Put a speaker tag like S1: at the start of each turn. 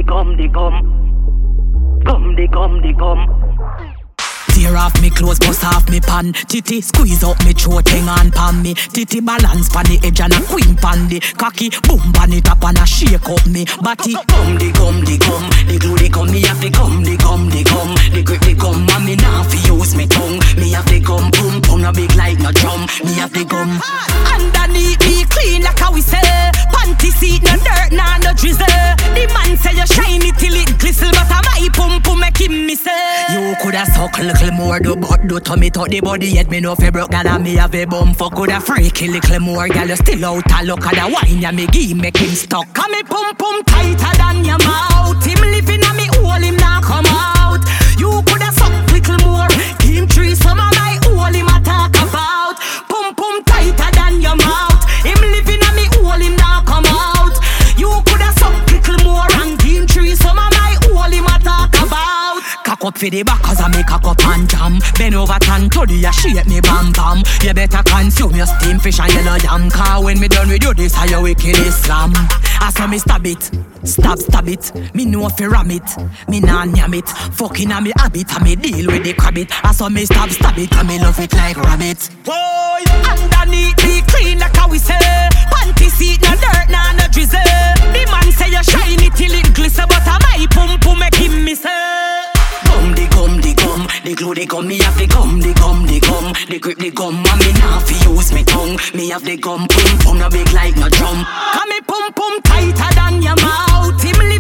S1: Tear off me clothes, bust off me pan. Titty squeeze up me throat, hang on pan me. Titty balance pan the edge and a queen pan the cocky boom pan it up and a shake up me body. The glue the gum, me have the gum. The grip the gum, and me now fi use me tongue. Me have the gum, boom boom, no big like no drum. Me have the gum. Underneath me clean like how we say. Panty seat, no dirt, nah, no drizzle. The man say you shine it till it glisten, but I my pum pum make him miss it. You coulda suck little more, do but do to me touch the body yet me know fi broke down and me have a bum fuck. Coulda freaky little more, girl you still out a look at the wine ya me give make him stuck. Cause me pum pum tighter than your mouth. Him living a me hole, him now come out. You coulda suck little more, him tree some of my hole him a talk about. Pum pum tighter than your mouth. Him living a me hole, him now come out. You coulda suck little more and him tree some of my hole him a talk about. Cock up for the back cause I make cock up and jam. Bend over tan to the shape me bam bam. You better consume your steam fish and yellow yam. Cause when me done with you this how you wicked Islam. I saw me stab it, stab it. Me know fi ram it, me nah nyam it. Fucking a me habit and me deal with the crab it. I saw me stab it and me love it like rabbit. Boy, underneath me clean like how we say. Panty seat no dirt nah no drizzle. The man say you shine it till it glisten, but I my pum pum make him miss it. The glue the gum, me have the gum. The grip the gum, and me nah fi use me tongue. Me have the gum, pum pum no big like no drum. Cause me pum pum tighter than your mouth. Him